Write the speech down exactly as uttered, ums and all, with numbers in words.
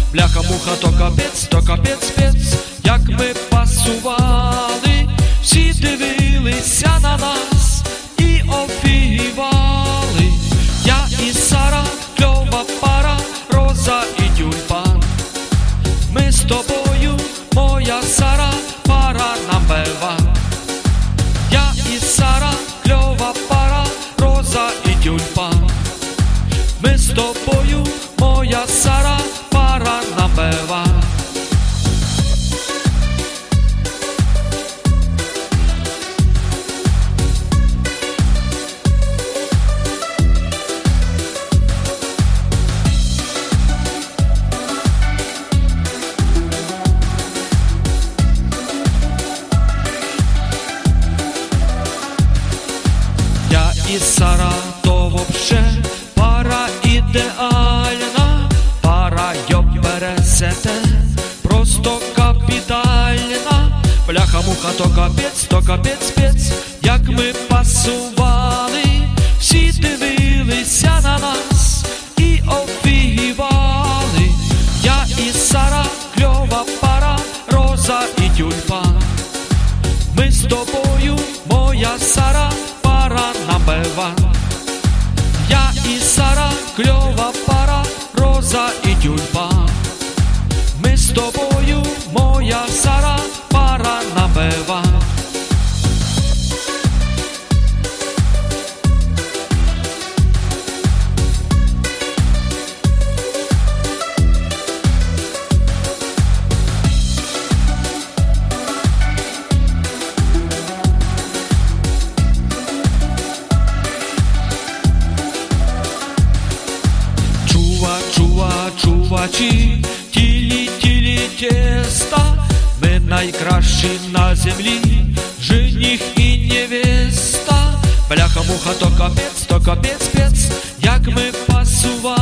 Бляха-муха, то капець, то капець, спец. Як ми пасували, всі дивилися на нас і офігівали. Я і Сара, кльова пара, Роза і тюльпан. Ми з тобою, моя Сара, пара number one. Я і Сара, кльова пара, Роза і тюльпан. Ми з тобою, моя Сара, пара number one. Я і Сара, то вообще пара ідеальна, пара йопересете, просто капітальна. Бляха-муха, то капець, то капець, спец. Як ми пасували, всі дивилися на нас і офігівали. Я і Сара, кльова пара, Роза і тюльпан. Ми з тобою, моя Сара, пара number one. Я і Сара, кльова пара, Роза і тюльпан. Ми з тобою, моя Сара, пара number one. Чувачі, тілі, тілі тіста, ми найкращі на землі, жених і невеста. Бляха-муха, то капець, то капець, спец. Як ми пасували,